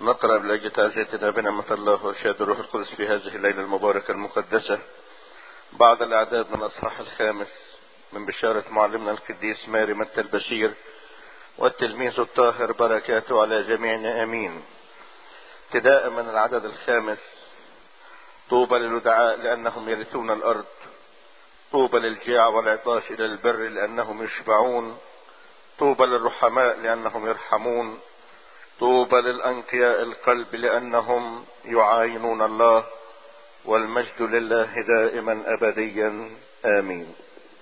نقرأ بلجة تعزيتنا بنعمة الله وإرشاد الروح القدس في هذه الليلة المباركة المقدسة بعد الإعداد من الأصحاح 5 من بشارة معلمنا القديس ماري متى البشير والتلميذ الطاهر، بركاته على جميعنا آمين. ابتداء من العدد 5: طوبى للدعاء لأنهم يرثون الأرض، طوبى للجياع والعطاش إلى البر لأنهم يشبعون، طوبى للرحماء لأنهم يرحمون، طوبى للأنقياء القلب لأنهم يعاينون الله، والمجد لله دائما أبديا آمين.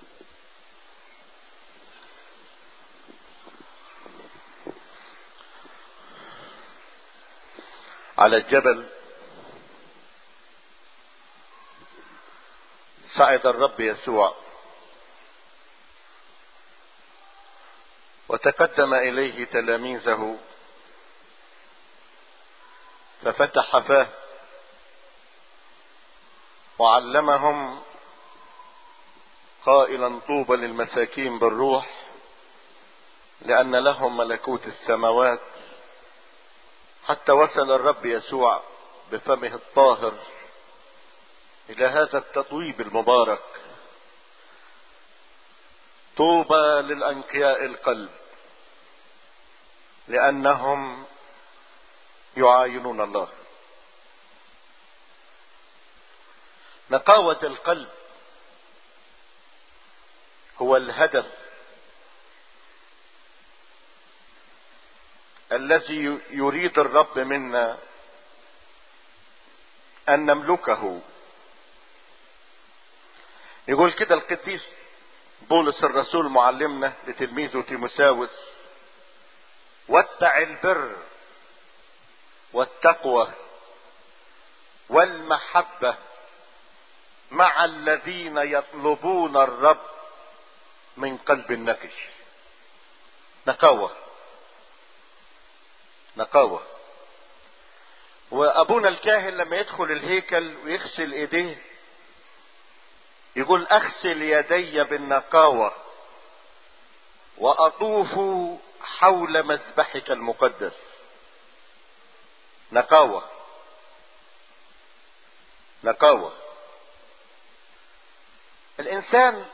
على الجبل صعد الرب يسوع وتقدم إليه تلاميذه ففتح فاه وعلمهم قائلا: طوبى للمساكين بالروح لأن لهم ملكوت السماوات. حتى وصل الرب يسوع بفمه الطاهر إلى هذا التطويب المبارك: طوبى للأنقياء القلب لأنهم يعاينون الله. نقاوة القلب هو الهدف الذي يريد الرب منا أن نملكه. يقول كده القديس بولس الرسول معلمنا لتلميذه تيموثاوس: واتبع البر والتقوى والمحبة مع الذين يطلبون الرب من قلب نقي. نقاوة. وابونا الكاهن لما يدخل الهيكل ويغسل ايديه يقول: اغسل يدي بالنقاوة واطوف حول مذبحك المقدس. نقاوة. الانسان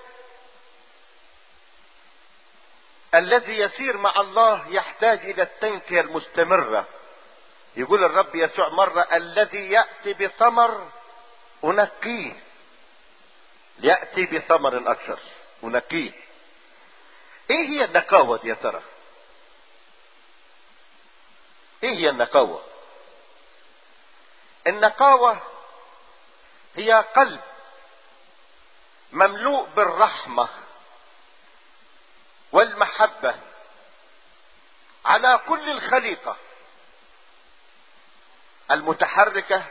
الذي يسير مع الله يحتاج الى التنقية المستمرة. يقول الرب يسوع مرة: الذي يأتي بثمر أنقيه، يأتي بثمر أكثر أنقيه. ايه هي النقاوة يا ترى؟ ايه هي النقاوة؟ النقاوة هي قلب مملوء بالرحمة والمحبة على كل الخليقة المتحركة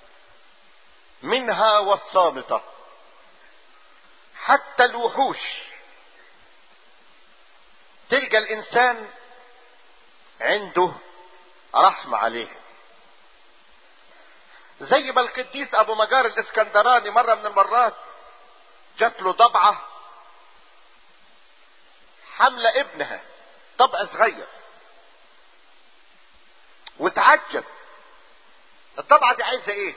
منها والصامتة، حتى الوحوش. تلقى الإنسان عنده رحمة عليه. زي ما القديس أبو مجار الإسكندراني مرة من المرات جات له ضبعة حملة ابنها، ضبع صغير، وتعجب الضبعة دي عايزة ايه،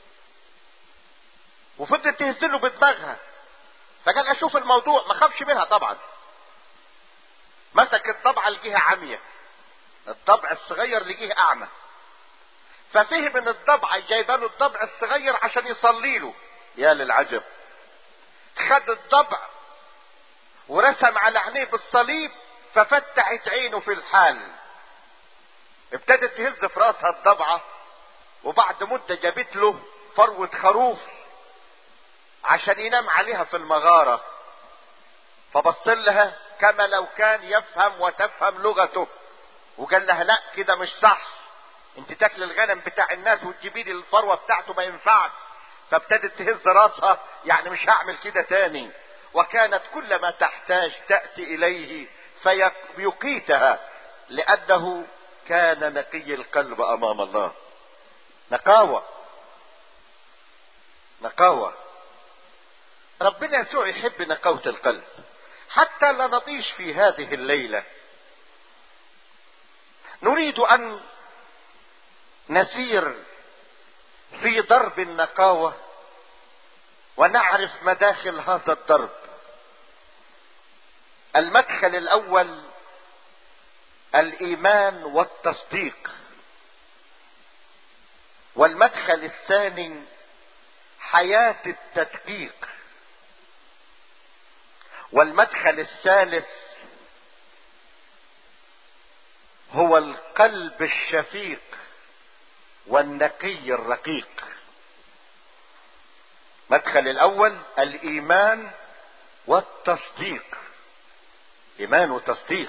وفضلت تهزله بدماغها. فقال: اشوف الموضوع، ما خافش منها طبعا. مسك الضبعة لجهة عمية، الضبع الصغير لجهة اعمى، ففهم ان الضبعة جايباله الضبع الصغير عشان يصلي له. يا للعجب، خد الضبع ورسم على عينيه بالصليب، ففتحت عينه في الحال. ابتدت تهز في راسها الضبعة، وبعد مدة جابت له فروة خروف عشان ينام عليها في المغارة. فبص لها كما لو كان يفهم وتفهم لغته، وقال لها: لا كده مش صح، انت تاكل الغنم بتاع الناس وتجيبي لي الفروة بتاعته، ما ينفعش. فابتدت تهز راسها، يعني مش هعمل كده تاني. وكانت كل ما تحتاج تأتي إليه فيقيتها، لأنه كان نقي القلب أمام الله. نقاوة. ربنا يسوع يحب نقاوة القلب. حتى لا نطيش في هذه الليلة، نريد أن نسير في درب النقاوة ونعرف مداخل هذا الدرب. المدخل الاول الايمان والتصديق، والمدخل الثاني حياة التدقيق، والمدخل الثالث هو القلب الشفيق والنقي الرقيق. مدخل الاول الايمان والتصديق، ايمان وتصديق.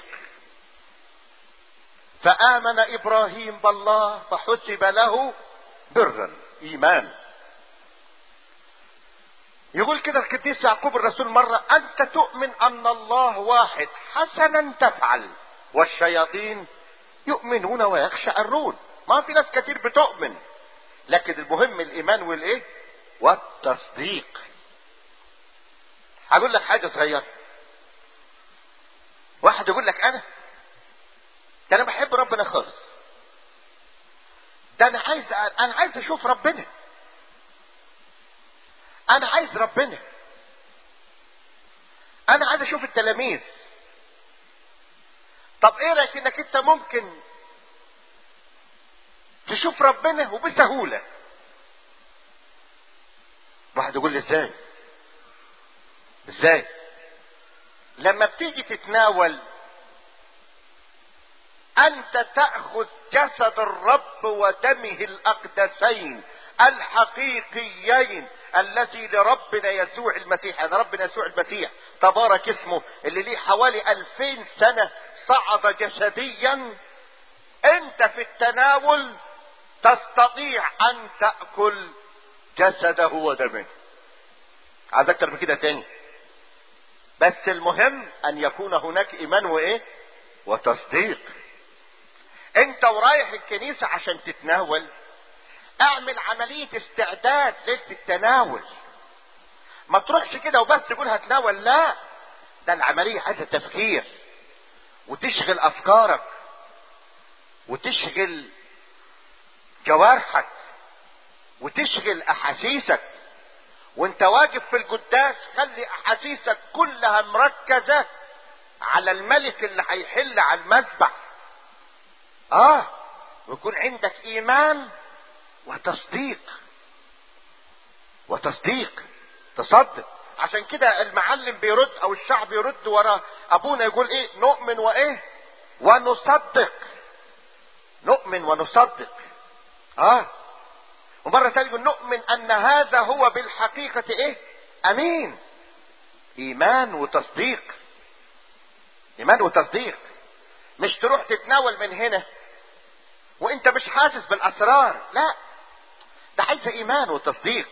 فآمن ابراهيم بالله فحسب له برا، ايمان. يقول كده القديس يعقوب الرسول مرة: انت تؤمن ان الله واحد، حسنا تفعل، والشياطين يؤمنون ويخشعرون. ما في ناس كتير بتؤمن، لكن المهم الايمان والايه والتصديق. هقول لك حاجة صغيرة. واحد يقول لك انا بحب ربنا خالص، ده انا عايز اشوف ربنا، انا عايز ربنا، انا عايز اشوف التلاميذ. طب ايه رايك انك انت ممكن تشوف ربنا وبسهولة؟ واحد يقول لي ازاي؟ لما بتيجي تتناول انت تأخذ جسد الرب ودمه الاقدسين الحقيقيين الذي لربنا يسوع المسيح. يعني ربنا يسوع المسيح تبارك اسمه اللي ليه حوالي 2000 سنة صعد جسديا، انت في التناول تستطيع ان تأكل جسده ودمه. عايز اكتر من كده تاني؟ بس المهم ان يكون هناك ايمان وايه وتصديق. انت ورايح الكنيسة عشان تتناول، اعمل عملية استعداد ليلة التناول. ما تروحش كده وبس تقول هتناول، لا، ده العملية عايزة تفكير، وتشغل افكارك، وتشغل جوارحك، وتشغل احاسيسك. وانت واقف في القداس خلي احاسيسك كلها مركزة على الملك اللي هيحل على المذبح. ويكون عندك ايمان وتصديق، تصدق. عشان كده المعلم بيرد او الشعب يرد ورا ابونا يقول ايه؟ نؤمن وايه ونصدق. نؤمن ونصدق. ومرة تانية يقول نؤمن ان هذا هو بالحقيقة ايه؟ امين. ايمان وتصديق، ايمان وتصديق. مش تروح تتناول من هنا وانت مش حاسس بالاسرار، لا، ده عايزة ايمان وتصديق،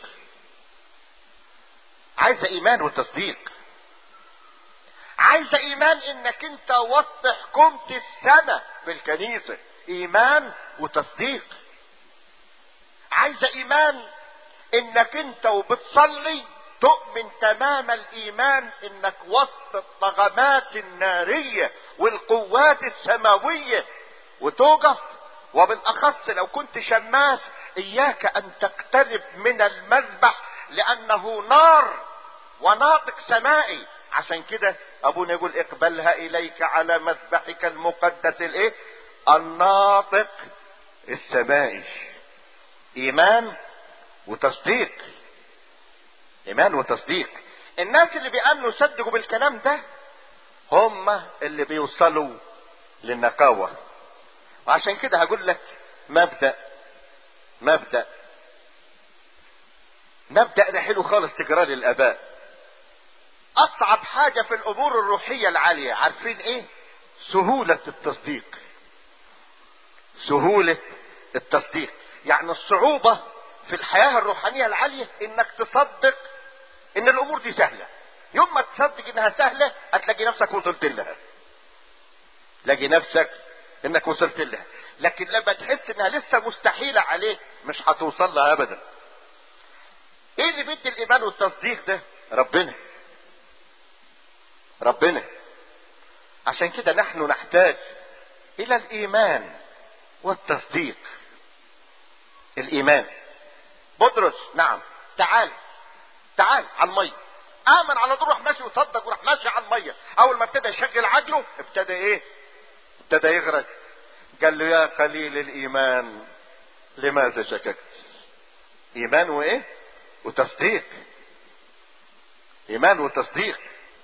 عايزة ايمان وتصديق. عايزة ايمان انك انت وسط حكومة السماء في الكنيسة، ايمان وتصديق. عايزة ايمان انك انت وبتصلي تؤمن تمام الايمان انك وسط الطغمات النارية والقوات السماوية وتوقف. وبالاخص لو كنت شماس، اياك ان تقترب من المذبح لانه نار وناطق سمائي. عشان كده ابونا يقول اقبلها اليك على مذبحك المقدس الايه؟ الناطق السمائي. ايمان وتصديق، ايمان وتصديق. الناس اللي بيأمنوا يصدقوا بالكلام ده هم اللي بيوصلوا للنقاوة. وعشان كده هقول لك مبدأ ده حلو خالص تقراه للآباء. اصعب حاجة في الامور الروحية العالية عارفين ايه؟ سهولة التصديق. سهولة التصديق يعني الصعوبة في الحياة الروحانية العالية انك تصدق ان الامور دي سهلة. يوم ما تصدق انها سهلة هتلاقي نفسك وصلت لها، تلاقي نفسك انك وصلت لها. لكن لما تحس انها لسه مستحيلة عليك مش هتوصل لها ابدا. ايه اللي بيدي الايمان والتصديق ده؟ ربنا. عشان كده نحن نحتاج الى الايمان والتصديق. الايمان. بطرس نعم، تعال على الميه. امن على طول، راح ماشي وصدق وراح ماشي على الميه. اول ما ابتدى يشغل عجله ابتدى ايه؟ ابتدى يغرق. قال له يا قليل الايمان لماذا شككت؟ ايمان وايه؟ وتصديق. ايمان وتصديق.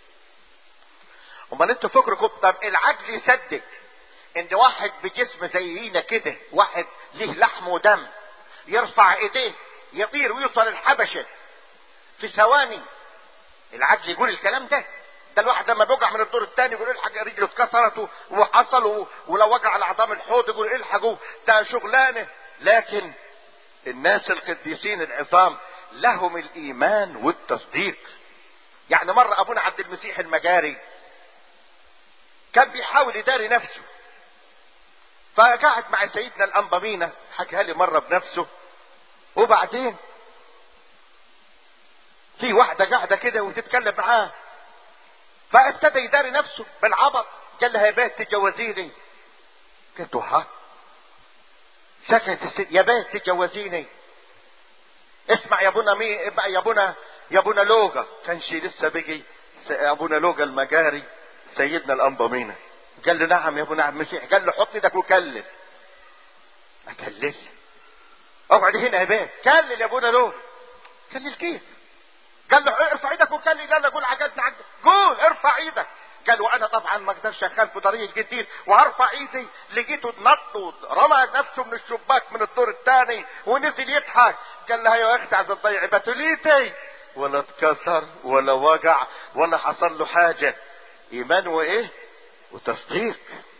امال انتوا فكركم طب العجل يصدق ان واحد بجسم زينا كده، واحد ليه لحم ودم، يرفع ايديه يطير ويوصل الحبشه في ثواني؟ العجل يقول الكلام ده؟ ده الواحد لما بيوجع من الدور الثاني يقول الحق رجله اتكسرت وحصل، ولو وجع على عظام الحوض يقول الحقوا، ده شغلانه. لكن الناس القديسين العظام لهم الايمان والتصديق. يعني مرة ابونا عبد المسيح المجاري كان بيحاول يداري نفسه، فقعد مع سيدنا الانبا مينا حكاها لي مرة بنفسه. وبعدين في واحدة قاعدة كده وتتكلم معاه، فابتدى يداري نفسه بالعبط. قال لها يا بنت تجوزيني. قلت له ها؟ سكت الست. يا بنت تجوزيني. اسمع يا ابونا يا ابونا لوقا، كانش لسه بيجي ابونا لوقا المجاري سيدنا الانبا مينا. قال له نعم يا ابونا عبد المسيح. قال له حط ايدك وكلل. اكلل؟ اقعد هنا يا بيه. كلل يا ابونا لوقا. كلل كيف؟ قال له ارفع ايدك وكلل. قال له قول عجزنا عجز. قول ارفع ايدك. قال له انا طبعا ما اقدرش اخالف طريق الجديد وهرفع ايدي. لقيته اتنط ورمى نفسه من الشباك من الدور الثاني ونزل يضحك. قال لها يا اختي عايزه تضيعي بتوليتي؟ ولا اتكسر ولا وجع ولا حصل له حاجه. ايمان وايه؟ وتصديق.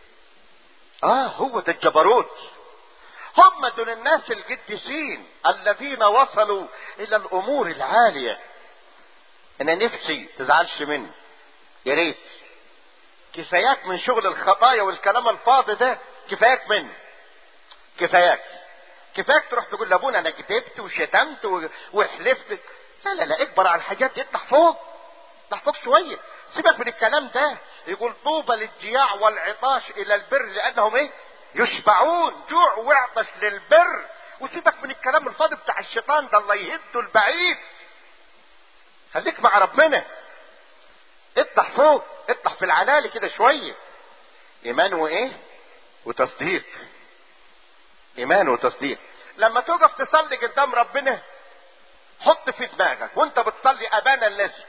هو ده الجبروت. هم دول الناس القديسين الذين وصلوا الى الامور العاليه. انا نفسي تزعلش مني، يا ريت كفاياك من شغل الخطايا والكلام الفاضي ده. كفاياك منه، كفاياك تروح تقول لابونا انا كتبت وشتمت وحلفت. لا اكبر على الحاجات دي. اطلع فوق شويه. سيبك من الكلام ده. يقول طوبى للجياع والعطاش الى البر لانهم ايه؟ يشبعون. جوع وعطش للبر. وسيبك من الكلام الفاضي بتاع الشيطان ده، الله يهده البعيد. خليك مع ربنا. اطلع فوق، اطلع في العلالي كده شويه. ايمان وايه؟ وتصديق. ايمان وتصديق. لما تقف تصلي قدام ربنا حط في دماغك وانت بتصلي ابانا الذي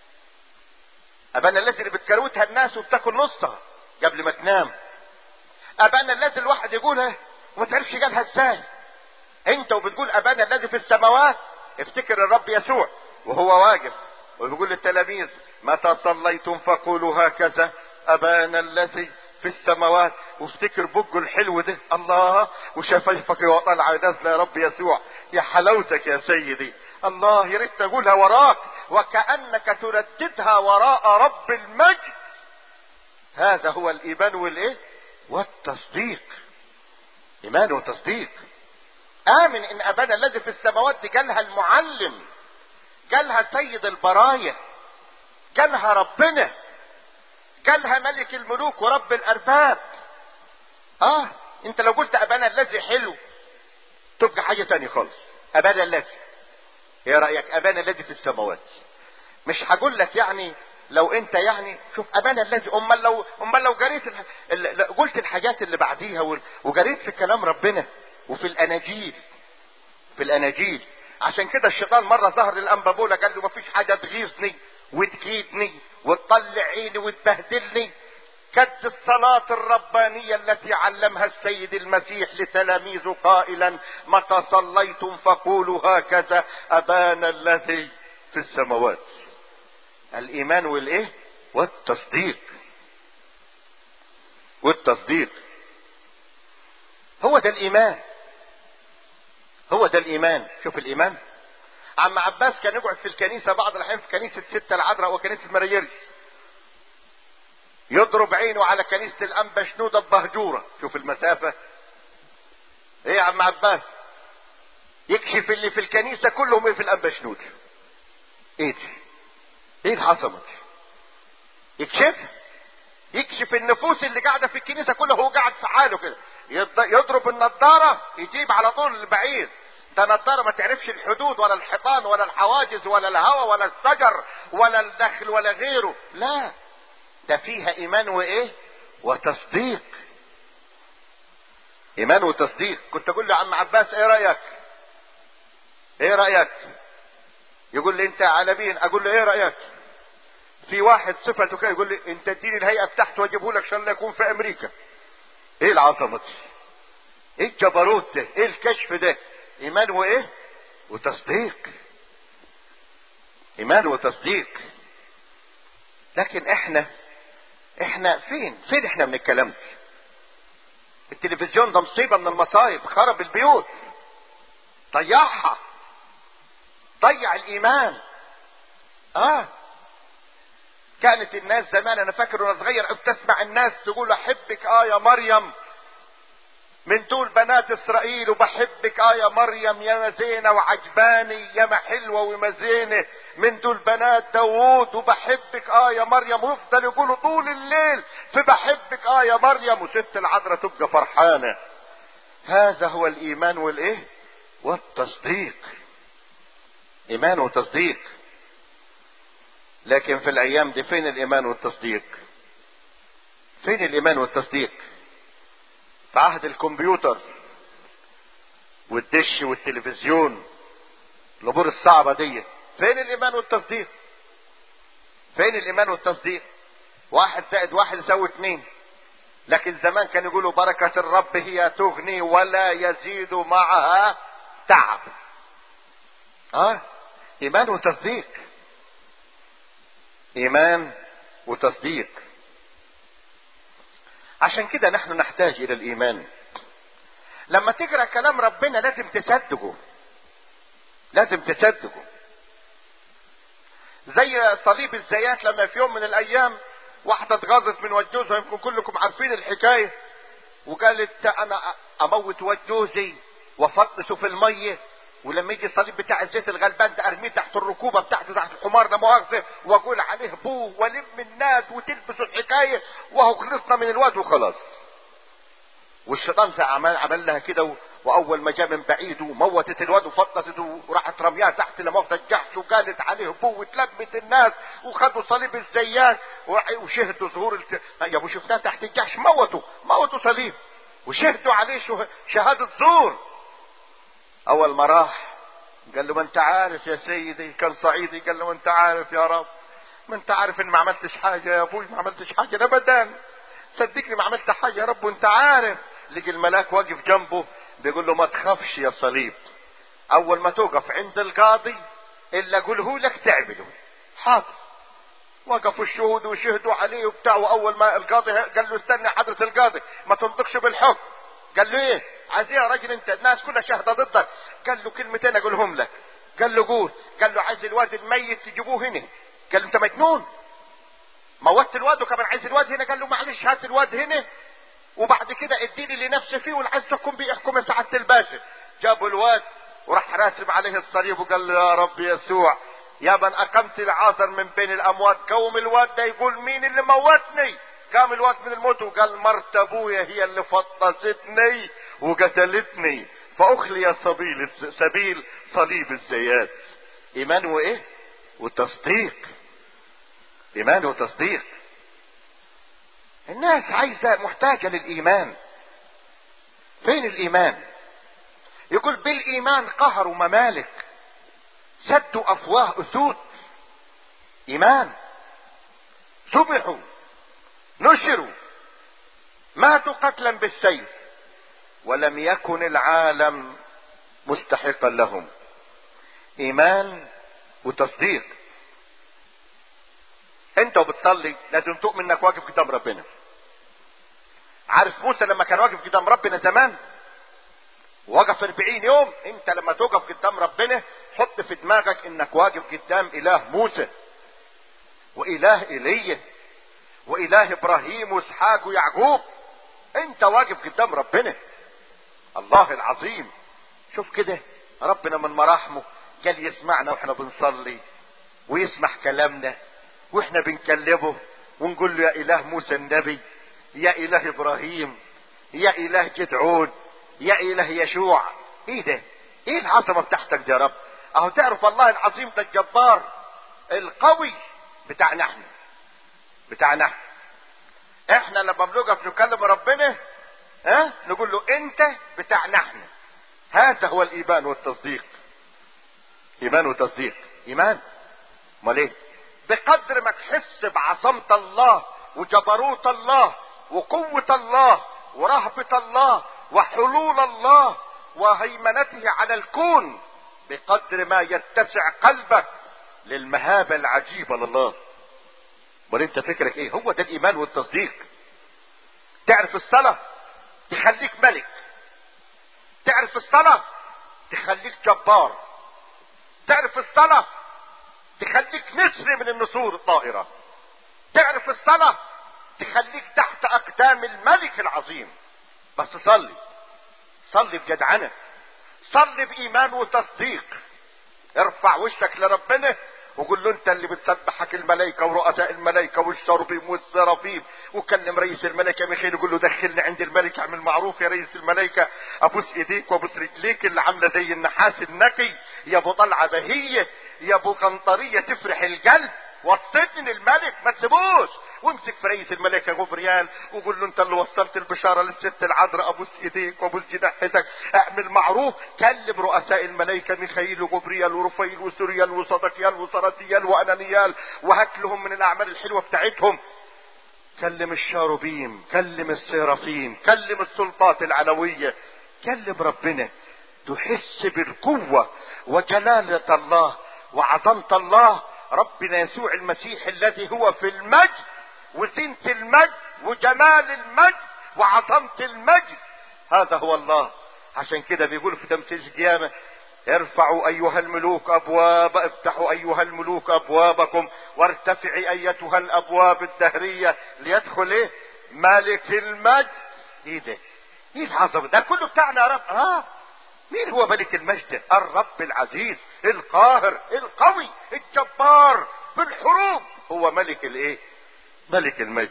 اللي بتكروتها الناس وبتاكل نصها قبل ما تنام. ابانا الذي الواحد يقولها وما تعرفش قالها ازاي. انت وبتقول ابانا الذي في السماوات افتكر الرب يسوع وهو واقف وبيقول للتلاميذ متى صليتم فقولوا هكذا ابانا الذي في السماوات. وافتكر بقه الحلو ده الله وشفايفك وطلع نازله يا رب يسوع. يا حلاوتك يا سيدي. الله يا ريت تقولها وراك وكأنك ترددها وراء رب المجد. هذا هو الايمان والايه؟ والتصديق. ايمان وتصديق. امن ان ابانا الذي في السماوات دي قالها المعلم، قالها سيد البرايا، قالها ربنا، قالها ملك الملوك ورب الارباب. انت لو قلت ابانا الذي حلو تبقى حاجه تانية خالص. ابانا الذي، ايه رايك؟ ابانا الذي في السماوات. مش هقول لك يعني لو انت يعني شوف ابانا الذي. امال لو قريت قلت الحاجات اللي بعديها وقريت في كلام ربنا وفي الاناجيل. عشان كده الشيطان مره ظهر للانبا بولا قال له مفيش حاجه تغيظني وتكيدني وتطلع عيني وتبهدلني قد الصلاة الربانية التي علمها السيد المسيح لتلاميذه قائلا متى صليتم فقولوا هكذا ابانا الذي في السماوات. الايمان والايه؟ والتصديق. هو ده الايمان. شوف الايمان. عم عباس كان يقعد في الكنيسة بعض الاحيان في كنيسة ستة العذراء وكنيسة مريرس يضرب عينه على كنيسة الانبا شنودة البهجورة. شوف المسافة ايه يا عم عباس؟ يكشف اللي في الكنيسة كلهم ايه في الانبا شنودة. ايه حصمت؟ يكشف النفوس اللي قاعدة في الكنيسة كلها. هو قاعد في حاله كده يضرب النضارة يجيب على طول البعير ده نضاره ما تعرفش الحدود ولا الحيطان ولا الحواجز ولا الهواء ولا الشجر ولا الدخل ولا غيره. لا، ده فيها ايمان وايه وتصديق. ايمان وتصديق. كنت اقول له عم عباس ايه رايك؟ ايه رايك؟ يقول لي انت على مين؟ اقول له ايه رايك؟ في واحد صفته كده يقول لي انت اديني الهيئه بتاعته واجيبه لك ان شاء الله يكون في امريكا. ايه العظمه دي؟ ايه الجبروت ده؟ ايه الكشف ده؟ ايمان وايه وتصديق. ايمان وتصديق. لكن احنا فين احنا من الكلام ده؟ التلفزيون ده مصيبه من المصايب، خرب البيوت، ضيعها، ضيع الايمان. كانت الناس زمان، انا فاكر وانا صغير كنت اسمع الناس تقول احبك يا مريم من دول بنات اسرائيل، وبحبك يا مريم يا مزينه وعجباني يا ما حلوه ومزينه من دول بنات داوود، وبحبك يا مريم، ويفضل يقولوا طول الليل في بحبك يا مريم، وست العذراء تبقى فرحانه. هذا هو الايمان والايه والتصديق. ايمان وتصديق. لكن في الايام دي فين الايمان والتصديق؟ فين الايمان والتصديق؟ في عهد الكمبيوتر والدش والتلفزيون الامور الصعبه دي، فين الايمان والتصديق؟ فين الايمان والتصديق؟ 1+1=2. لكن زمان كانوا يقولوا بركه الرب هي تغني ولا يزيد معها تعب. ايمان وتصديق. ايمان وتصديق. عشان كده نحن نحتاج الى الايمان. لما تقرا كلام ربنا لازم تصدقه، لازم تصدقه. زي صليب الزيات، لما في يوم من الايام واحده اتغاظت من وجوزها، يمكن كلكم عارفين الحكايه، وقالت انا اموت وجوزي وافطسه في الميه، ولما يجي الصليب بتاع الزيت الغلبان ده ارميه تحت الركوبه بتاعته تحت الحمار لا مؤاخذه، واقول عليه بوه والم الناس وتلبسوا الحكايه وهو خلصنا من الواد وخلاص. والشيطان زي عمل لها كده، واول ما جاء من بعيد وموتت الواد وفطست وراحت رميها تحت لا مؤاخذه الجحش، وقالت عليه بوه، وتلمت الناس وخدوا صليب الزيات وشهدوا ظهور يا ابو شفناه تحت الجحش، موتوا صليب وشهدوا عليه شهاده زور. اول ما راح قال له ما انت عارف يا سيدي، كان صعيدي، قال له ما انت عارف يا رب، ما انت عارف ان ما عملتش حاجه يا ابوي، ما عملتش حاجه ابدا، صدقني ما عملت حاجه يا رب وانت عارف. لقي الملاك واقف جنبه بيقول له ما تخافش يا صليب، اول ما توقف عند القاضي الا قوله لك تعمله. حاضر. وقفوا الشهود وشهدوا عليه وبتاع، واول ما القاضي قال له استنى حضره القاضي ما تنطقش بالحكم. قال له ايه عايز ايه يا راجل انت؟ الناس كلها شاهده ضدك. قال له كلمتين اقولهم لك. قال له قول. قال له عايز الواد الميت تجيبوه هنا. قال له انت مجنون، موت الواد وكمان عايز الواد هنا. قال له معلش هات الواد هنا وبعد كده اديني اللي نفسي فيه، واللي عايز تحكم بيه احكم يا سعاده الباشا. جابوا الواد وراح راسم عليه الصليب وقال له يا رب يسوع يا من اقمت العازر من بين الاموات، قوم الواد ده يقول مين اللي موتني. قام الواد من الموت وقال مرت ابويا هي اللي فطستني وقتلتني، فاخلي سبيل صليب الزيات. ايمان وايه وتصديق. ايمان وتصديق. الناس عايزه محتاجه للايمان. فين الايمان؟ يقول بالايمان قهروا ممالك، سدوا افواه اسود. ايمان. ذبحوا، نشروا، ماتوا قتلا بالسيف، ولم يكن العالم مستحقا لهم. ايمان وتصديق. انت وبتصلي لازم تؤمن انك واقف قدام ربنا. عارف موسى لما كان واقف قدام ربنا زمان وقف 40 يوم، انت لما توقف قدام ربنا حط في دماغك انك واقف قدام اله موسى واله ايليا واله ابراهيم واسحاق ويعقوب. انت واقف قدام ربنا الله العظيم. شوف كده ربنا من مراحمه قال يسمعنا واحنا بنصلي ويسمع كلامنا واحنا بنكلمه ونقول له يا اله موسى النبي، يا اله ابراهيم، يا اله جدعون، يا اله يشوع. ايه ده؟ ايه العظمة بتاعتك دي يا رب؟ اهو تعرف الله العظيم ده الجبار القوي بتاعنا احنا. احنا لما بنقف نكلم ربنا نقول له انت بتاعنا احنا. هذا هو الايمان والتصديق. ايمان وتصديق. ايمان امال ايه؟ بقدر ما تحس بعظمة الله وجبروت الله وقوة الله ورهبة الله وحلول الله وهيمنته على الكون، بقدر ما يتسع قلبك للمهابة العجيبة لله. امال انت فكرك ايه؟ هو ده الايمان والتصديق. تعرف الصلاة تخليك ملك، تعرف الصلاة تخليك جبار، تعرف الصلاة تخليك نسر من النسور الطائرة، تعرف الصلاة تخليك تحت اقدام الملك العظيم. بس صلي بجدعنة، صلي بايمان وتصديق. ارفع وشك لربنا وقول له انت اللي بتسبحك الملائكة ورؤساء الملائكة والشربيم والسرافيم. وكلم رئيس الملائكة ميخائيل وقول له دخلني عند الملك، اعمل معروف يا رئيس الملائكة، ابوس ايديك وابوس رجليك اللي عاملة زي النحاس النقي، يا ابو طلعة بهية، يا ابو قنطرية تفرح القلب. وصلني للملك ما تسيبوش. وامسك في رئيس الملائكة غبريال وقول له انت اللي وصلت البشارة للست العذراء، ابوس ايديك وابوس جناحتك، اعمل معروف. كلم رؤساء الملائكة ميخائيل وغبريال ورفيل وسوريال وصدقيال وصراتيال وانانيال وهات لهم من الاعمال الحلوة بتاعتهم. كلم الشاروبيم، كلم السيرافيم، كلم السلطات العلوية، كلم ربنا. تحس بالقوة وجلالة الله وعظمة الله. ربنا يسوع المسيح الذي هو في المجد وزينة المجد وجمال المجد وعظمة المجد، هذا هو الله. عشان كده بيقول في تمثيل القيامة ارفعوا ايها الملوك ابواب، افتحوا ايها الملوك ابوابكم وارتفعي ايتها الابواب الدهرية ليدخل ايه؟ ملك المجد. ايه ده؟ ايه العظمة ده كله بتاعنا يا رب؟ مين هو ملك المجد؟ الرب العزيز القاهر القوي الجبار في الحروب، هو ملك الايه؟ ملك المجد.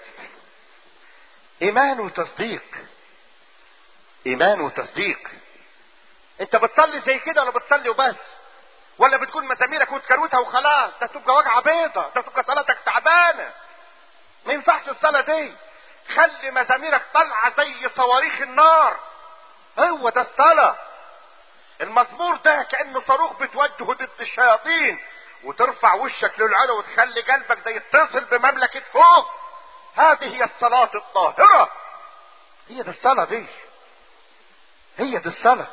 ايمان وتصديق. ايمان وتصديق. انت بتصلي زي كده ولا بتصلي وبس؟ ولا بتكون مزاميرك وتكروتها وخلاص؟ ده تبقى وجعه بيضة، ده تبقى صلاتك تعبانه. ما ينفعش الصلاه دي. خلي مزاميرك طالعه زي صواريخ النار. هو ده الصلاه. المزمور ده كأنه صاروخ بتوجهه ضد الشياطين، وترفع وشك للعلو وتخلي قلبك ده يتصل بمملكة فوق. هذه هي الصلاة الطاهرة. هي دي الصلاة دي. هي دي الصلاة.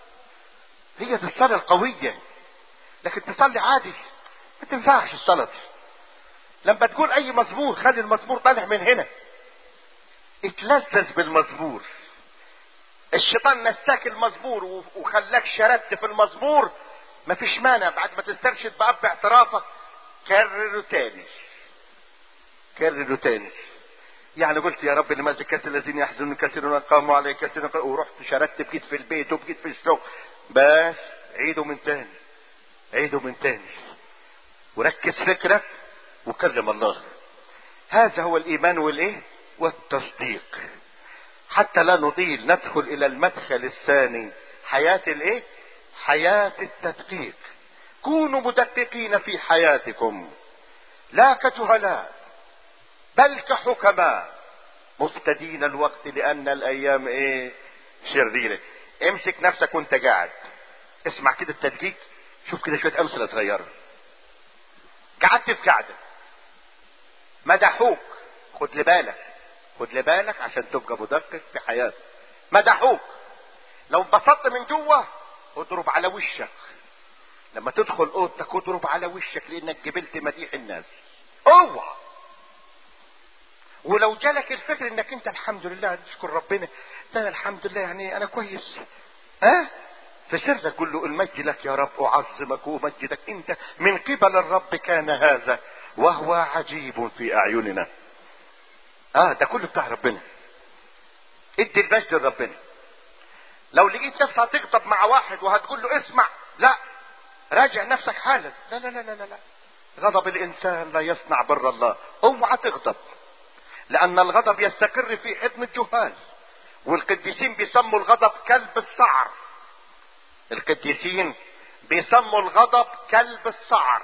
هي دي الصلاة القوية. لكن تصلي عادي ما تنفعش الصلاة دي. لما تقول اي مزمور خلي المزمور طالع من هنا، اتلذذ بالمزمور. الشيطان نساك المزمور وخلاك شردت في المزمور، مفيش مانع بعد ما تسترشد بقى باعترافك كرره تاني. كرره تاني. يعني قلت يا رب لماذا كثر الذين يحزنون كثيرون قاموا علي كثيرون، ورحت شردت بقيت في البيت وبقيت في الشغل. بس عيدوا من تاني، عيدوا من تاني، وركز فكرك وكلم الله. هذا هو الايمان والايه؟ والتصديق. حتى لا نطيل ندخل الى المدخل الثاني، حياة الايه؟ حياة التدقيق. كونوا مدققين في حياتكم لا كجهلاء بل كحكماء مفتدين الوقت لان الايام ايه؟ شريرة. امسك نفسك وانت قاعد اسمع كده التدقيق. شوف كده شوية امثلة صغيرة. قعدت في قعدة مدحوك، خد لبالك، خد لبالك عشان تبقى مدقق في حياتك. مدحوك، لو انبسطت من جوه اضرب على وشك. لما تدخل اوضتك اضرب على وشك لانك قبلت مديح الناس. اوعى. ولو جالك الفكر انك انت الحمد لله تشكر ربنا، ده الحمد لله يعني انا كويس، في سرك قل له المجد لك يا رب، اعظمك وامجدك، انت من قبل الرب كان هذا وهو عجيب في اعيننا. ده كله بتاع ربنا. ادي المجد لربنا. لو لقيت نفسك هتغضب مع واحد وهتقول له اسمع، لا، راجع نفسك حالا. لا لا لا لا لا، غضب الانسان لا يصنع بر الله. اوعى تغضب، لان الغضب يستقر في حضن الجهال، والقديسين بيسموا الغضب كلب السعر. القديسين بيسموا الغضب كلب السعر.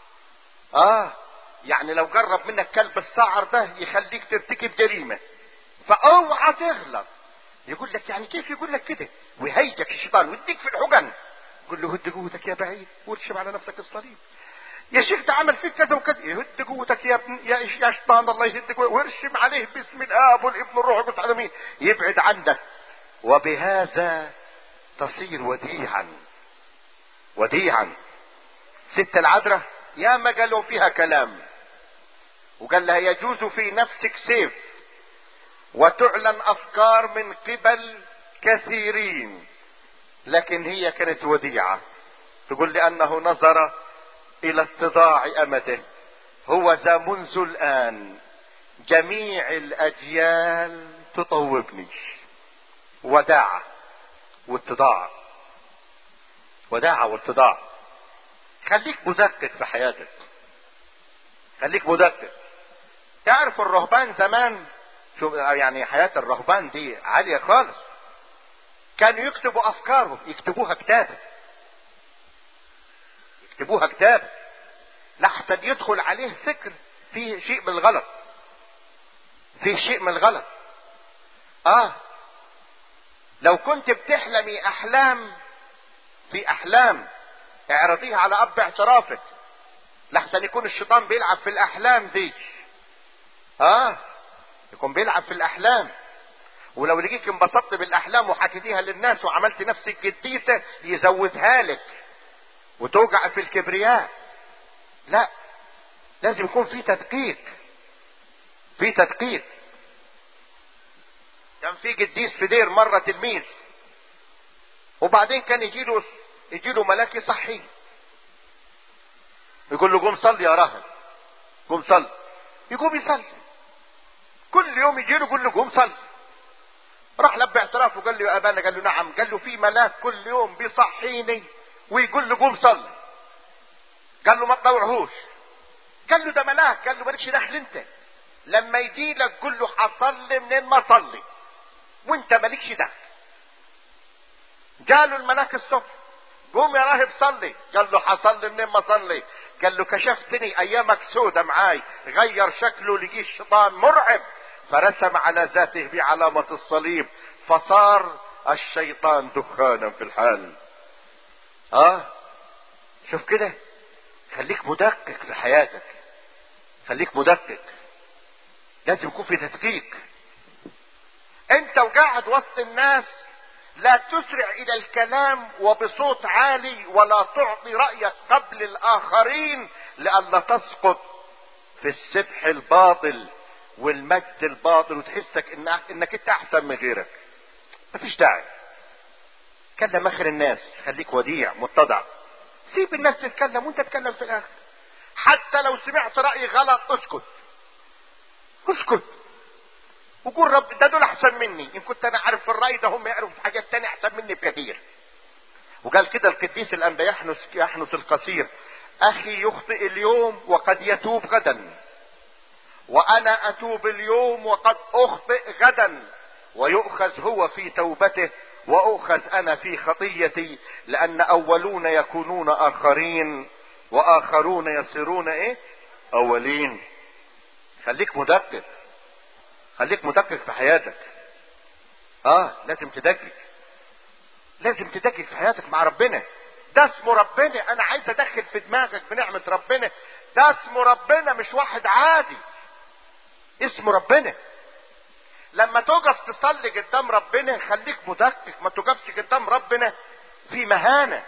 يعني لو جرب منك كلب السعر ده يخليك ترتكب جريمة، فاوعى تغلط. يقول لك يعني كيف يقول لك كده، ويهيجك الشيطان ويديك في الحجن. قول له هد قوتك يا بعيد وارشم على نفسك الصليب. يا شيخ ده عمل فيك كذا وكذا، يهد قوتك يا ابن يا شيطان، الله يهد قوتك، وارشم عليه باسم الاب والابن والروح القدس على مين يبعد عنك. وبهذا تصير وديعا. وديعا. ست العذراء يا ما قالوا فيها كلام، وقال لها يجوز في نفسك سيف وتعلن افكار من قبل كثيرين، لكن هي كانت وديعة. تقول لانه نظر الى اتضاع امته، هو ذا منذ الان جميع الاجيال تطوبني. وداعة واتضاع. وداعة واتضاع. خليك مدقق في حياتك، خليك مدقق. تعرف الرهبان زمان، شوف يعني حياة الرهبان دي عالية خالص. كانوا يكتبوا افكارهم، يكتبوها كتاب، يكتبوها كتاب لحسن يدخل عليه فكر فيه شيء من الغلط، فيه شيء من الغلط. لو كنت بتحلمي احلام، في احلام اعرضيها على اب اعترافك، لحسن يكون الشيطان بيلعب في الاحلام دي. يكون بيلعب في الاحلام. ولو لقيك انبسطت بالاحلام وحكيتيها للناس وعملت نفسك قديسة يزودها لك وتوقع في الكبرياء. لا، لازم يكون في تدقيق، في تدقيق. كان في قديس في دير مرة تلميذ، وبعدين كان يجيله ملاك يصحيه، يقول له قوم صلي يا راهب، قوم صلي. يقوم يصلي كل يوم، يجيله يقول له قوم صلي. راح لب اعتراف وقال له يا ابانا، قال له نعم. قال له في ملاك كل يوم بيصحيني ويقول له قوم صلي. قال له ما تطوعهوش. قال له ده ملاك. قال له مالكش دخل انت، لما يجي لك قول له حصلي منين ما صلي وانت مالكش دخل. قالوا الملاك الصبح قوم يا راهب صلي. قال له حصلي منين ما صلي. قال له كشفتني ايامك سودة معاي. غير شكله، لقيه الشيطان مرعب، فرسم على ذاته بعلامة الصليب، فصار الشيطان دخانا في الحال. شوف كده، خليك مدقق في حياتك، خليك مدقق. لازم يكون في تدقيق. انت وقاعد وسط الناس لا تسرع الى الكلام وبصوت عالي، ولا تعطي رأيك قبل الاخرين لئلا تسقط في السبح الباطل والمجد الباطل وتحسك انك انت احسن من غيرك. مفيش داعي. كلم اخر الناس، خليك وديع متضع. سيب الناس تتكلم وانت تتكلم في الاخر. حتى لو سمعت رأي غلط اسكت، اسكت وقول رب ده دول احسن مني، ان كنت انا عارف في الرأي ده هم يعرفوا في حاجات تانية احسن مني بكثير. وقال كده القديس الانبا يحنس القصير: اخي يخطئ اليوم وقد يتوب غدا، وانا اتوب اليوم وقد اخطئ غدا، ويؤخذ هو في توبته واؤخذ انا في خطيتي، لان اولون يكونون اخرين واخرون يصيرون اولين. خليك مدقق، خليك مدقق في حياتك. لازم تدقق، لازم تدقق في حياتك مع ربنا. ده اسمه ربنا. انا عايز ادخل في دماغك بنعمة ربنا، ده اسمه ربنا، مش واحد عادي، اسمه ربنا. لما توقف تصلي قدام ربنا خليك مدقق، ما توقفش قدام ربنا في مهانة.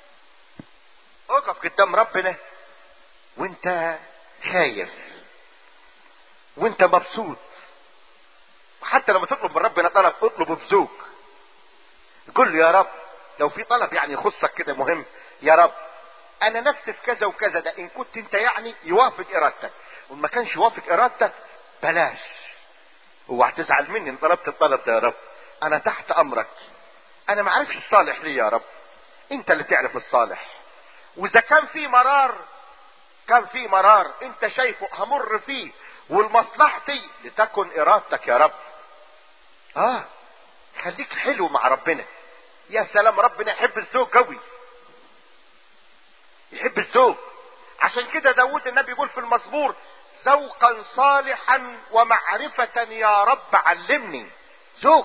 اقف قدام ربنا وانت خايف وانت مبسوط. وحتى لما تطلب من ربنا طلب اطلبه بذوق. قل له يا رب لو في طلب يعني يخصك كده مهم، يا رب انا نفسي في كذا وكذا، ده ان كنت انت يعني يوافق ارادتك، وما كانش يوافق ارادتك بلاش. اوعى تزعل مني ان طلبت الطلب ده. يا رب انا تحت امرك، انا ما عارفش الصالح ليه يا رب، انت اللي تعرف الصالح. واذا كان في مرار انت شايفه همر فيه والمصلحتي لتكن ارادتك يا رب. خليك حلو مع ربنا، يا سلام، ربنا يحب الزوج قوي، يحب الزوج. عشان كده داود النبي يقول في المزمور: ذوقا صالحا ومعرفة يا رب علمني. زوج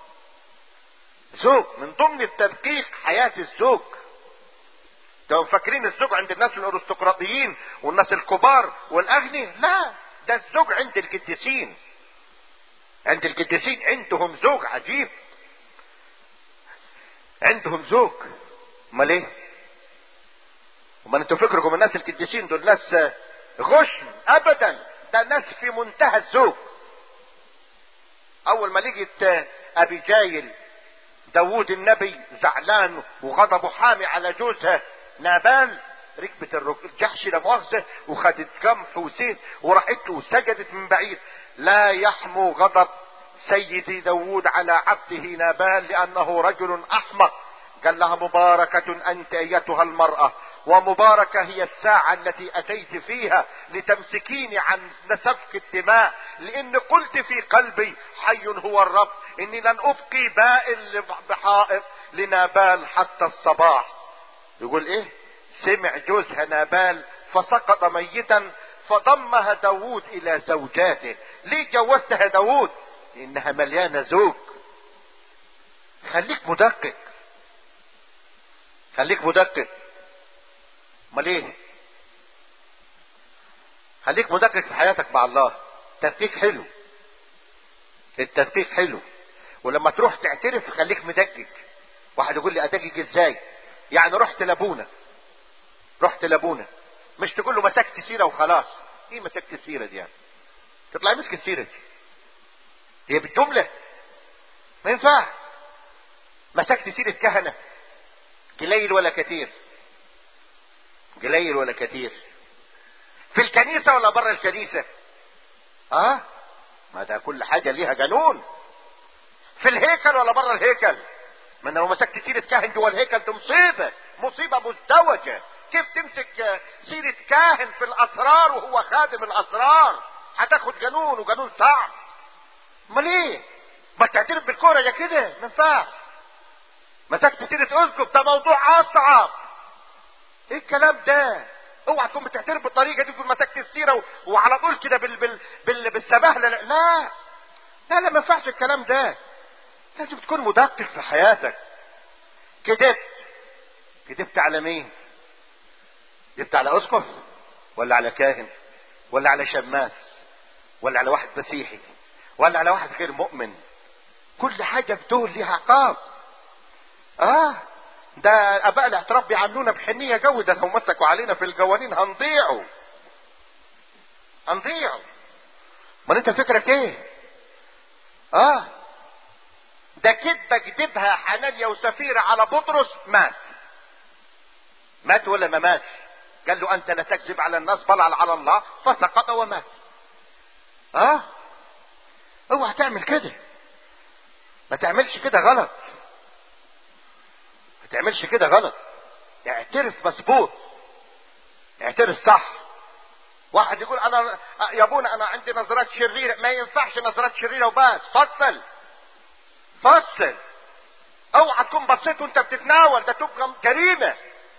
من ضمن التدقيق حياة الزوج. لو فاكرين الزوج عند الناس الارستقراطيين والناس الكبار والاغنياء، لا، ده الزوج عند القديسين. عند القديسين عندهم زوج عجيب، عندهم زوج. امال ايه؟ امال انتوا فكركم الناس القديسين دول ناس غشم؟ ابدا، ده ناس في منتهى الزوج. اول ما لقيت ابي جايل داوود النبي زعلان وغضبه حامي على جوزها نابال، ركبت الجحش لا مؤاخذه وخدت قمح وسيف وراحت له وسجدت من بعيد: لا يحمو غضب سيدي داوود على عبده نابال لانه رجل احمق. قال لها: مباركة انت ايتها المرأة، ومباركة هي الساعة التي اتيت فيها لتمسكيني عن سفك الدماء، لان قلت في قلبي: حي هو الرب، اني لن ابقي بائل بحائط لنابال حتى الصباح. يقول ايه؟ سمع جوزها نابال فسقط ميتا، فضمها داوود الى زوجاته. ليه جوزتها داوود؟ لانها مليانة زوج. خليك مدقق، خليك مدقق. امال ايه؟ خليك مدقق في حياتك مع الله. التدقيق حلو، التدقيق حلو. ولما تروح تعترف خليك مدقق. واحد يقول لي: ادقق ازاي؟ يعني رحت لابونا، مش تقول له مسكت سيره وخلاص. ايه مسكت السيره دي يعني؟ تطلع مسك السيره دي هي بالجمله؟ ما ينفع. مسكت سيره كهنه، قليل ولا كتير؟ قليل ولا كتير؟ في الكنيسه ولا بره الكنيسه؟ ما ده كل حاجه ليها قانون. في الهيكل ولا بره الهيكل؟ ما لو مسكت سيره كاهن جوه الهيكل دي مصيبه مزدوجه. كيف تمسك سيره كاهن في الاسرار وهو خادم الاسرار؟ هتاخد قانون، وقانون صعب. امال ايه؟ ما تعترف بالكوره يا كده؟ ما ينفعش. مسكت سيره اسقف، ده موضوع اصعب. ايه الكلام ده؟ اوعى تكون بتعترف بالطريقه دي، تكون مسكت السيره وعلى طول كده بالسباهله. لا ما ينفعش الكلام ده. لازم تكون مدقق في حياتك. كدبت على مين؟ كدبت على اسقف ولا على كاهن ولا على شماس ولا على واحد مسيحي ولا على واحد غير مؤمن؟ كل حاجه في دول ليها عقاب. ده اباء الاعتراف بيعاملونا بحنيه جو. ده لو مسكوا علينا في القوانين هنضيعوا. امال انت فكرك ايه؟ ده كدبه كدبها حنانيا وسفيرة على بطرس. مات ولا ما مات؟ قال له: انت لا تكذب على الناس بل على الله، فسقط ومات. اوعى تعمل كده. ما تعملش كده غلط. اعترف مظبوط، اعترف صح. واحد يقول: انا يا ابونا انا عندي نظرات شريره. ما ينفعش نظرات شريره وبس. فصل. اوعى تكون بصيت وانت بتتناول، ده تبقى جريمه.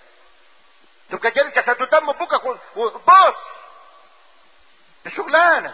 ستدم بكك وبص. ده شغلانه.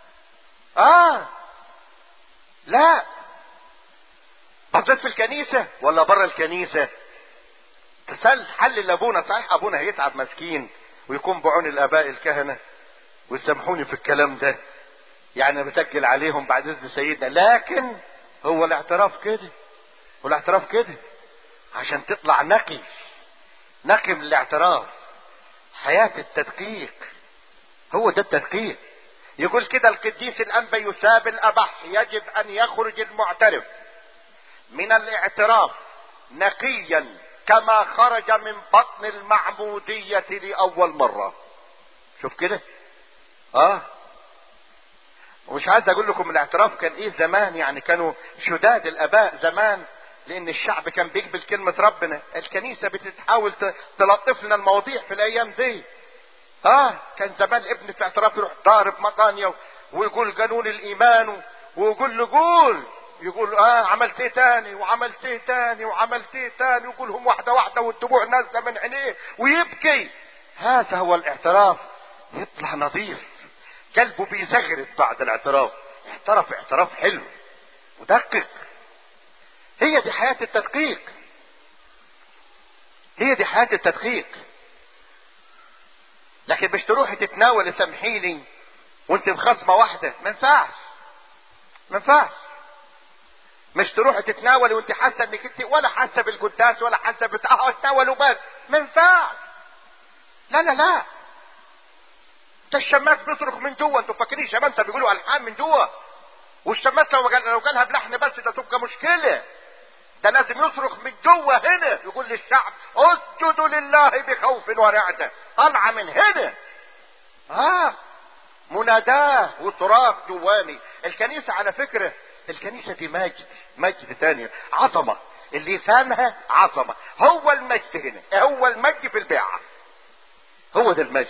لا. بصيت في الكنيسه ولا بره الكنيسه؟ تسال حل لابونا. صحيح ابونا هيتعب مسكين ويكون بعون الاباء الكهنه، ويسامحوني في الكلام ده، يعني بتكل عليهم بعد اذن سيدنا، لكن هو الاعتراف كده عشان تطلع نقي من الاعتراف. حياة التدقيق هو ده التدقيق. يقول كده القديس الأنبا يساب الأبح: يجب أن يخرج المعترف من الاعتراف نقيا كما خرج من بطن المعمودية لأول مرة. شوف كده. ومش عايز اقول لكم الاعتراف كان ايه زمان. يعني كانوا شداد الاباء زمان، لان الشعب كان بيقبل كلمة ربنا. الكنيسة بتحاول تلطف لنا المواضيع في الايام دي. كان زمان ابن في اعتراف يروح ضارب مطانية ويقول قانون الايمان ويقول له قول يقول عملت ايه تاني وعملت ايه تاني وعملت ايه تاني، يقولهم واحدة واحدة والدموع نازلة من عينيه ويبكي. هذا هو الاعتراف. يطلع نظيف، قلبه بيزغرد بعد الاعتراف، اعتراف حلو ودقق. هي دي حياة التدقيق، هي دي حياة التدقيق. لكن مش تروحي تتناولي سامحيني وانت مخصمة واحدة، ما ينفعش، ما ينفعش. مش تروحي تتناولي وانت حاسه انك انت ولا حاسه بالقداس ولا حاسه اتناولوا بس، ما ينفعش. لا لا لا، ده الشماس بيصرخ من جوه. انتوا فاكرين شمامسه بيقولوا الحان من جوه؟ والشماس لو قالها بلحن بس ده تبقى مشكله. ده لازم يصرخ من جوه هنا، يقول للشعب اسجدوا لله بخوف ورعده، طالعه من هنا. مناداه وصراخ جواني. الكنيسه على فكره، الكنيسه دي مجد ثاني، عظمه. اللي فاهمها عظمه. هو المجد هنا، هو المجد في البيعه، هو ده المجد.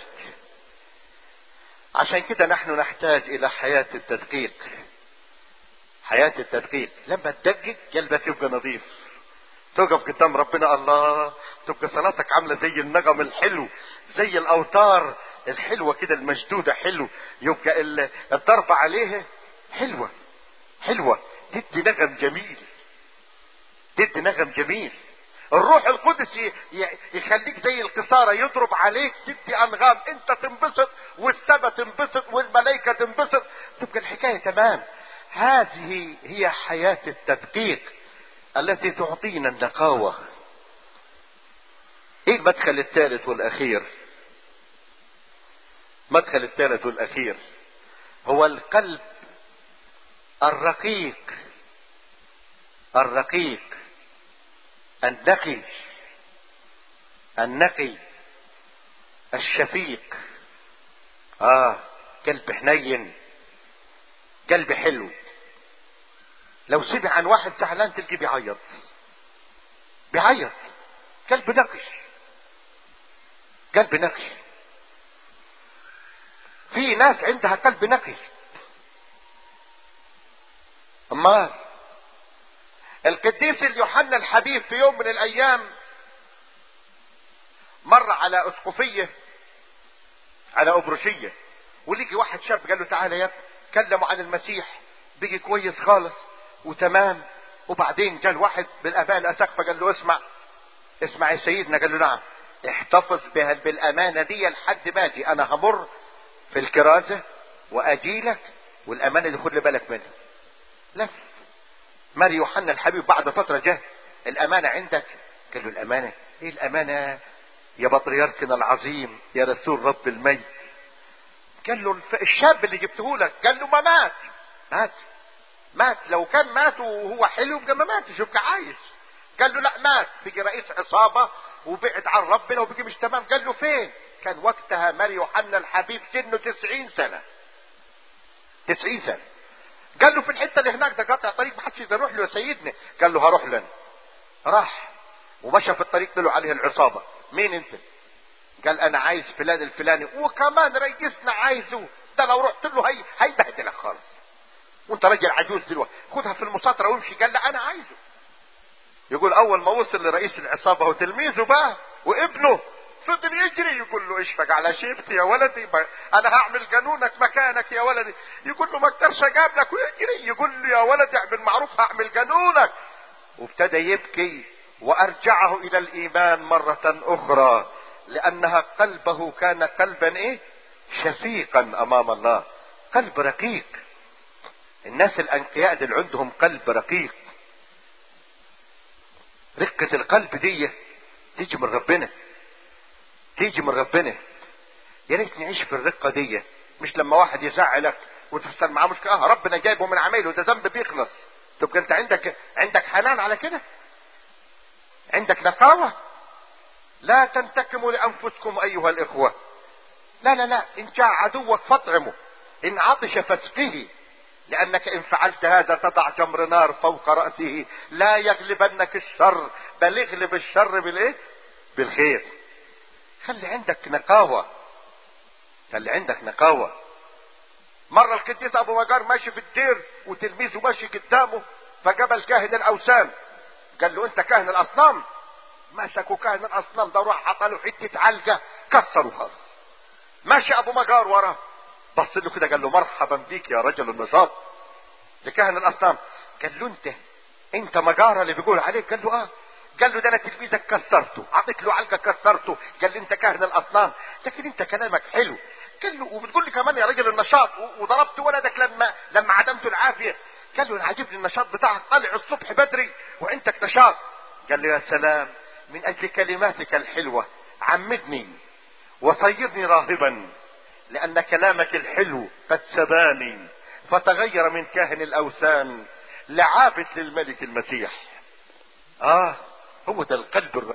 عشان كده نحن نحتاج الى حياه التدقيق. حياه التدقيق لما تدقق قلبك يبقى نظيف، تقف قدام ربنا الله، تبقى صلاتك عامله زي النغم الحلو، زي الاوتار الحلوه كده المشدوده، حلو. يبقى الضربه عليها حلوه حلوه، تدي نغم جميل، تدي نغم جميل. الروح القدس يخليك زي القصارى، يضرب عليك تدي انغام، انت تنبسط والسماء تنبسط والملائكه تنبسط، تبقى الحكايه تمام. هذه هي حياه التدقيق التي تعطينا النقاوه. ايه المدخل الثالث والاخير؟ المدخل الثالث والاخير هو القلب الرقيق، الرقيق النقي، النقي الشفيق. قلب حنين، قلب حلو. لو سمع عن واحد زعلان تلقيه بيعيط، بيعيط. قلب نقي، قلب نقي. في ناس عندها قلب نقي. اما القديس يوحنا الحبيب في يوم من الايام مر على اسقفيه، على ابرشيه، ولقي واحد شاب قال له تعالى يا ابني. كلموا عن المسيح، بقي كويس خالص وتمام. وبعدين جاء واحد بالاباء الاساقفه قال له اسمع يا سيدنا. قال له نعم. احتفظ بها بالامانه دي لحد ما اجي، انا همر في الكرازه واجي لك، والامانه دي خد بالك منها. لف ماري يوحنا الحبيب بعد فتره جه، الامانه عندك؟ قال له الامانه؟ ايه الامانه يا بطريركنا العظيم يا رسول رب المجد؟ قال له الشاب اللي جبته لك. قال له ما مات. لو كان مات وهو حلو يبقى ما ماتش، يبقى عايش. قال له لا مات، بقي رئيس عصابه وبعد عن ربنا وبقي مش تمام. قال له فين؟ كان وقتها ماري يوحنا الحبيب سنه 90 سنه. 90 سنه. قال له في الحته اللي هناك ده قاطع طريق ما حدش يقدر يروح له يا سيدنا. قال له هروح لنا. راح ومشى في الطريق، طلعوا عليه العصابه. مين انت؟ قال انا عايز فلان الفلاني، وكمان رئيسنا عايزه. ده لو رحت له هيبهدلك خالص، وانت راجل عجوز دلوقتي، خدها في المساطره وامشي. قال لا انا عايزه. يقول اول ما وصل لرئيس العصابه وتلميذه بقى وابنه، فضل يجري يقول له اشفق على شيبتي يا ولدي، انا هعمل قانونك مكانك يا ولدي. يقول له ما اقدرش اجابلك، ويجري يقول له يا ولدي اعمل معروف هعمل قانونك. وابتدى يبكي وارجعه الى الايمان مرة اخرى، لانها قلبه كان قلبا شفيقا امام الله، قلب رقيق. الناس الانقياء اللي عندهم قلب رقيق، رقة القلب دي تيجي من ربنا، تيجي من ربنا. يا ريت نعيش في الرقة دي، مش لما واحد يزعلك وتحصل معاه مشكلة ربنا جايبه من عمايله ده ذنب بيخلص، تبقى انت عندك حنان على كده، عندك نقاوة. لا تنتكموا لانفسكم ايها الاخوة. لا لا لا، ان جاء عدوك فاطعمه، ان عطش فاسقه، لانك ان فعلت هذا تضع جمر نار فوق رأسه. لا يغلبنك الشر، بل اغلب الشر بالخير. خلي عندك نقاوة، خلي عندك نقاوة. مرة القديس ابو مجار ماشي في الدير وتلميذه ماشي قدامه، فجبل كاهن الاوثان قال له انت كاهن الاصنام. مسكوا كاهن الاصنام ده وراح عطاله حته علقه كسروها. ماشي ابو مجار وراه، بص له كده قال له مرحبا بيك يا رجل النشاط لكاهن الاصنام. قال له انت مجاره اللي بيقول عليك؟ قال له اه. قال له ده انا تلميذك كسرته، عطيت له علقه كسرته. قال لي انت كاهن الاصنام لكن انت كلامك حلو. قال له وبتقول لي كمان يا رجل النشاط وضربت ولدك لما عدمت العافيه. قال له انا عاجبني النشاط بتاعك، طالع الصبح بدري وعندك نشاط. قال له يا سلام، من اجل كلماتك الحلوه عمدني وصيرني راهبا، لان كلامك الحلو قد سباني فتغير من كاهن الاوثان لعابد للملك المسيح. هو ده القلب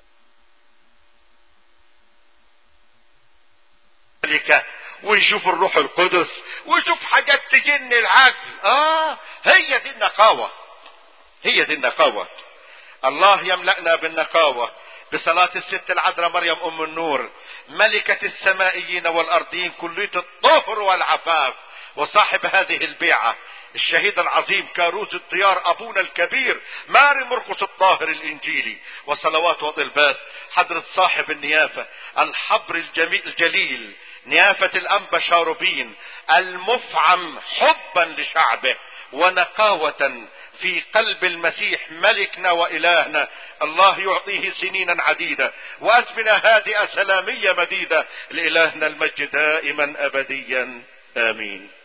الملكة، ونشوف الروح القدس ونشوف حاجات تجن العقل. هي دي النقاوة، هي دي النقاوة. الله يملأنا بالنقاوة بصلاة الست العذراء مريم ام النور ملكة السمائيين والارضيين كلية الطهر والعفاف، وصاحب هذه البيعة الشهيد العظيم كاروز الديار ابونا الكبير ماري مرقس الطاهر الانجيلي، وصلوات وطلبات حضرة صاحب النيافة الحبر الجليل نيافة الانبا شاروبين المفعم حبا لشعبه ونقاوة في قلب المسيح ملكنا وإلهنا. الله يعطيه سنينا عديدة وأزمنة هادئة سلامية مديدة، لإلهنا المجد دائما أبديا آمين.